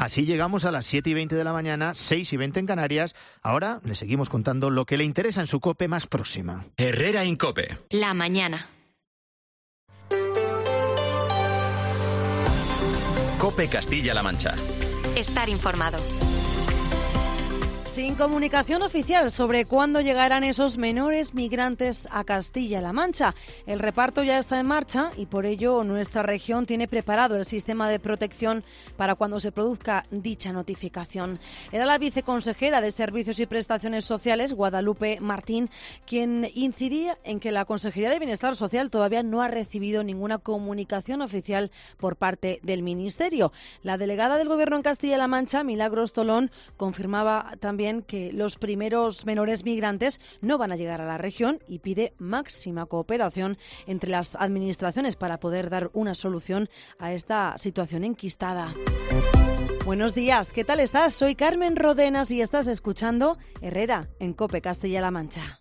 Así llegamos a las 7:20 de la mañana, 6:20 en Canarias. Ahora le seguimos contando lo que le interesa en su COPE más próxima. Herrera Incope. La mañana. COPE Castilla-La Mancha. Estar informado. Sin comunicación oficial sobre cuándo llegarán esos menores migrantes a Castilla-La Mancha. El reparto ya está en marcha y por ello nuestra región tiene preparado el sistema de protección para cuando se produzca dicha notificación. Era la viceconsejera de Servicios y Prestaciones Sociales, Guadalupe Martín, quien incidía en que la Consejería de Bienestar Social todavía no ha recibido ninguna comunicación oficial por parte del Ministerio. La delegada del Gobierno en Castilla-La Mancha, Milagros Tolón, confirmaba también que los primeros menores migrantes no van a llegar a la región y pide máxima cooperación entre las administraciones para poder dar una solución a esta situación enquistada. Buenos días, ¿qué tal estás? Soy Carmen Rodenas y estás escuchando Herrera en COPE Castilla-La Mancha.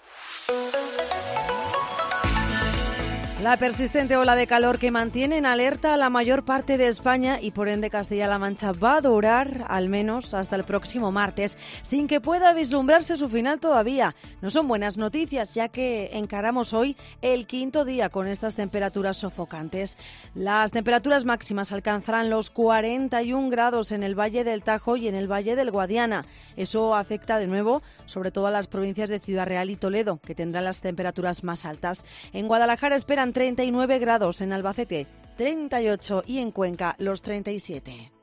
La persistente ola de calor que mantiene en alerta a la mayor parte de España y por ende Castilla-La Mancha va a durar al menos hasta el próximo martes, sin que pueda vislumbrarse su final todavía. No son buenas noticias, ya que encaramos hoy el quinto día con estas temperaturas sofocantes. Las temperaturas máximas alcanzarán los 41 grados en el Valle del Tajo y en el Valle del Guadiana. Eso afecta de nuevo sobre todo a las provincias de Ciudad Real y Toledo, que tendrán las temperaturas más altas. En Guadalajara esperan 39 grados, en Albacete 38 y en Cuenca los 37.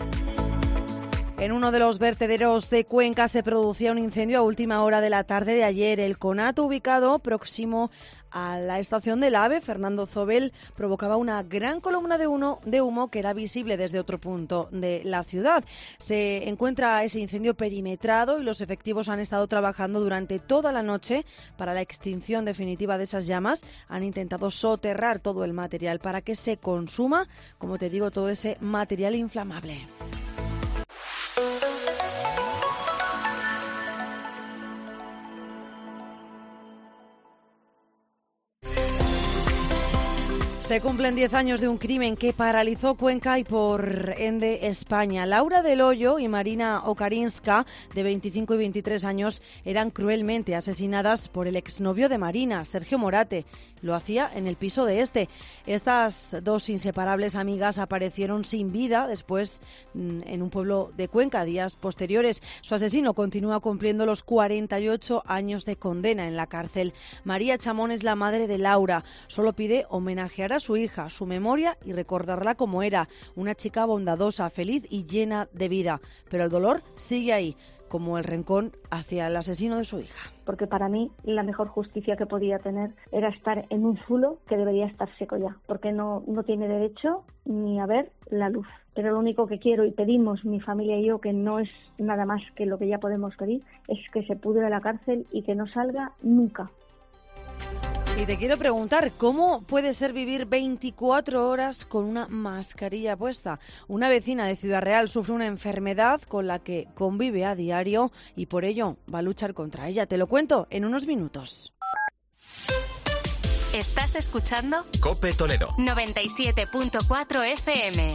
En uno de los vertederos de Cuenca se producía un incendio a última hora de la tarde de ayer. El conato, ubicado próximo a la estación del AVE Fernando Zobel, provocaba una gran columna de humo que era visible desde otro punto de la ciudad. Se encuentra ese incendio perimetrado y los efectivos han estado trabajando durante toda la noche para la extinción definitiva de esas llamas. Han intentado soterrar todo el material para que se consuma, como te digo, todo ese material inflamable. Se cumplen 10 años de un crimen que paralizó Cuenca y por ende España. Laura del Hoyo y Marina Okarinska, de 25 y 23 años, eran cruelmente asesinadas por el exnovio de Marina, Sergio Morate. Lo hacía en el piso de este. Estas dos inseparables amigas aparecieron sin vida después en un pueblo de Cuenca, días posteriores. Su asesino continúa cumpliendo los 48 años de condena en la cárcel. María Chamón es la madre de Laura. Solo pide homenajear a su hija, su memoria y recordarla como era, una chica bondadosa, feliz y llena de vida. Pero el dolor sigue ahí, como el rencor hacia el asesino de su hija. Porque para mí la mejor justicia que podía tener era estar en un zulo que debería estar seco ya, porque no tiene derecho ni a ver la luz. Pero lo único que quiero y pedimos mi familia y yo, que no es nada más que lo que ya podemos pedir, es que se pudre la cárcel y que no salga nunca. Y te quiero preguntar, ¿cómo puede ser vivir 24 horas con una mascarilla puesta? Una vecina de Ciudad Real sufre una enfermedad con la que convive a diario y por ello va a luchar contra ella. Te lo cuento en unos minutos. ¿Estás escuchando? COPE Toledo 97.4 FM.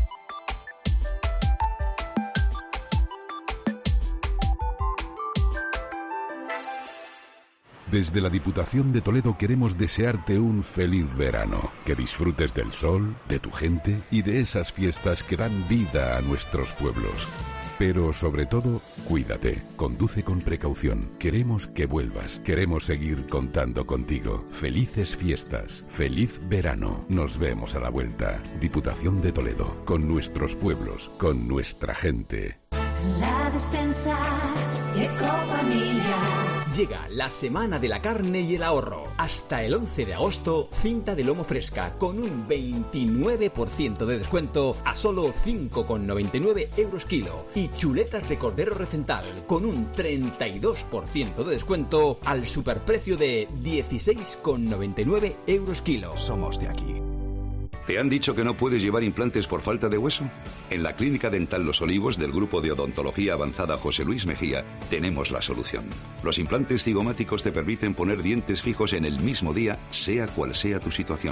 Desde la Diputación de Toledo queremos desearte un feliz verano, que disfrutes del sol, de tu gente y de esas fiestas que dan vida a nuestros pueblos. Pero sobre todo, cuídate, conduce con precaución. Queremos que vuelvas, queremos seguir contando contigo. Felices fiestas, feliz verano. Nos vemos a la vuelta. Diputación de Toledo, con nuestros pueblos, con nuestra gente. La despensa Ecofamilia. Llega la Semana de la Carne y el Ahorro. Hasta el 11 de agosto, cinta de lomo fresca con un 29% de descuento a solo 5,99 euros kilo. Y chuletas de cordero recental con un 32% de descuento al superprecio de 16,99 euros kilo. Somos de aquí. ¿Te han dicho que no puedes llevar implantes por falta de hueso? En la Clínica Dental Los Olivos del Grupo de Odontología Avanzada José Luis Mejía tenemos la solución. Los implantes cigomáticos te permiten poner dientes fijos en el mismo día, sea cual sea tu situación.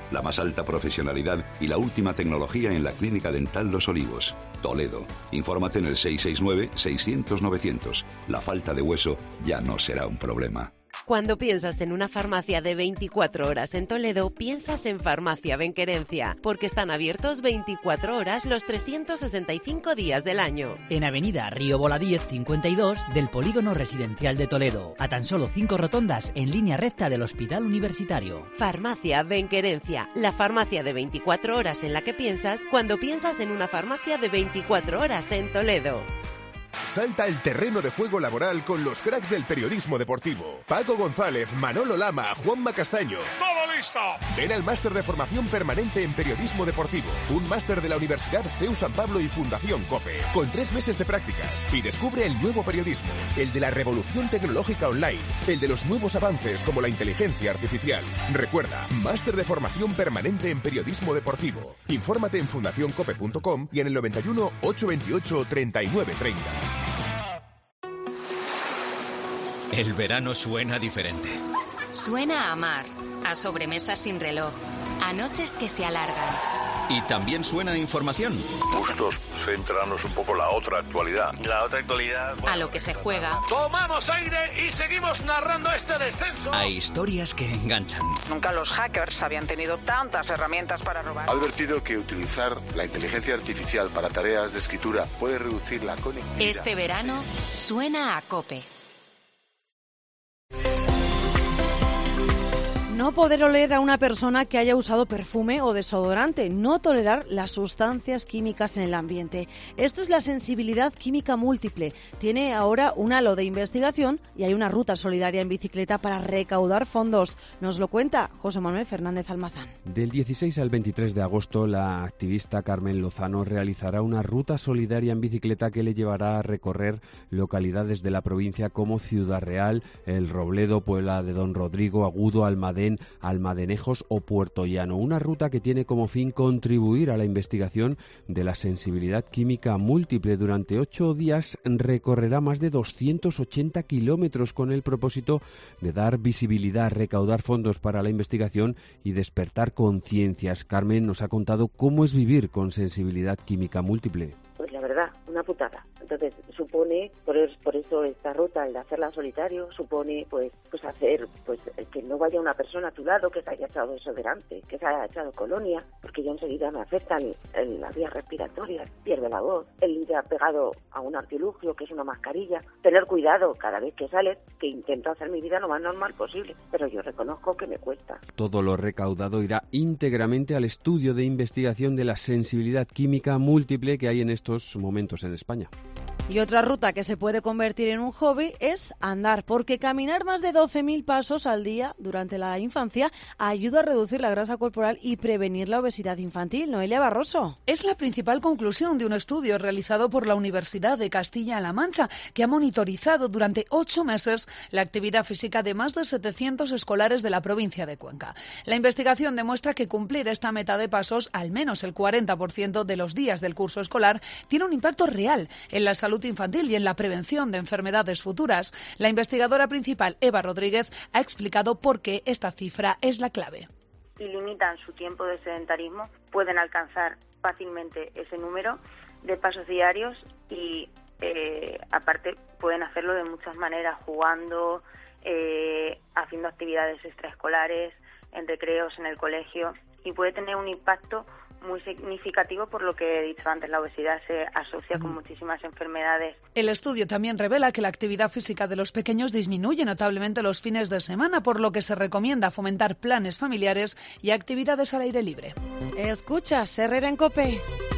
la más alta profesionalidad y la última tecnología en la Clínica Dental Los Olivos. Toledo. Infórmate en el 669-600-900. La falta de hueso ya no será un problema. Cuando piensas en una farmacia de 24 horas en Toledo, piensas en Farmacia Benquerencia, porque están abiertos 24 horas los 365 días del año. En Avenida Río Voladíez 52 del Polígono Residencial de Toledo, a tan solo 5 rotondas en línea recta del Hospital Universitario. Farmacia Benquerencia, la farmacia de 24 horas en la que piensas cuando piensas en una farmacia de 24 horas en Toledo. Salta al terreno de juego laboral con los cracks del periodismo deportivo. Paco González, Manolo Lama, Juanma Castaño. ¡Todo listo! Ven al máster de formación permanente en periodismo deportivo. Un máster de la Universidad CEU San Pablo y Fundación COPE. Con 3 meses de prácticas. Y descubre el nuevo periodismo. El de la revolución tecnológica online. El de los nuevos avances como la inteligencia artificial. Recuerda, máster de formación permanente en periodismo deportivo. Infórmate en fundacioncope.com y en el 91 828 3930. El verano suena diferente. Suena a mar, a sobremesas sin reloj, a noches que se alargan. Y también suena a información. Justos, centrarnos un poco en la otra actualidad. La otra actualidad... A lo que se juega. Tomamos aire y seguimos narrando este descenso. A historias que enganchan. Nunca los hackers habían tenido tantas herramientas para robar. Ha advertido que utilizar la inteligencia artificial para tareas de escritura puede reducir la conectividad. Este verano suena a COPE. No poder oler a una persona que haya usado perfume o desodorante. No tolerar las sustancias químicas en el ambiente. Esto es la sensibilidad química múltiple. Tiene ahora un halo de investigación y hay una ruta solidaria en bicicleta para recaudar fondos. Nos lo cuenta José Manuel Fernández Almazán. Del 16 al 23 de agosto, la activista Carmen Lozano realizará una ruta solidaria en bicicleta que le llevará a recorrer localidades de la provincia como Ciudad Real, El Robledo, Puebla de Don Rodrigo, Agudo, Almadén, Almadenejos o Puerto Llano. Una ruta que tiene como fin contribuir a la investigación de la sensibilidad química múltiple. Durante 8 días recorrerá más de 280 kilómetros con el propósito de dar visibilidad, recaudar fondos para la investigación y despertar conciencias. Carmen nos ha contado cómo es vivir con sensibilidad química múltiple. Pues la verdad, una putada. Entonces supone, por eso esta ruta, el de hacerla solitario, supone pues hacer que no vaya una persona a tu lado que se haya echado desodorante, que se haya echado colonia, porque ya enseguida me afectan las vías respiratorias, pierde la voz, el ir pegado a un artilugio que es una mascarilla, tener cuidado cada vez que sales, que intento hacer mi vida lo más normal posible, pero yo reconozco que me cuesta. Todo lo recaudado irá íntegramente al estudio de investigación de la sensibilidad química múltiple que hay en estos momentos en España. Y otra ruta que se puede convertir en un hobby es andar, porque caminar más de 12.000 pasos al día durante la infancia ayuda a reducir la grasa corporal y prevenir la obesidad infantil. Noelia Barroso. Es la principal conclusión de un estudio realizado por la Universidad de Castilla-La Mancha, que ha monitorizado durante 8 meses la actividad física de más de 700 escolares de la provincia de Cuenca. La investigación demuestra que cumplir esta meta de pasos, al menos el 40% de los días del curso escolar, tiene un impacto real en la salud infantil y en la prevención de enfermedades futuras. La investigadora principal, Eva Rodríguez, ha explicado por qué esta cifra es la clave. Y limitan su tiempo de sedentarismo, pueden alcanzar fácilmente ese número de pasos diarios y aparte pueden hacerlo de muchas maneras, jugando, haciendo actividades extraescolares, en recreos, en el colegio, y puede tener un impacto muy significativo, por lo que he dicho antes, la obesidad se asocia con muchísimas enfermedades. El estudio también revela que la actividad física de los pequeños disminuye notablemente los fines de semana, por lo que se recomienda fomentar planes familiares y actividades al aire libre. Escuchas Herrera en COPE.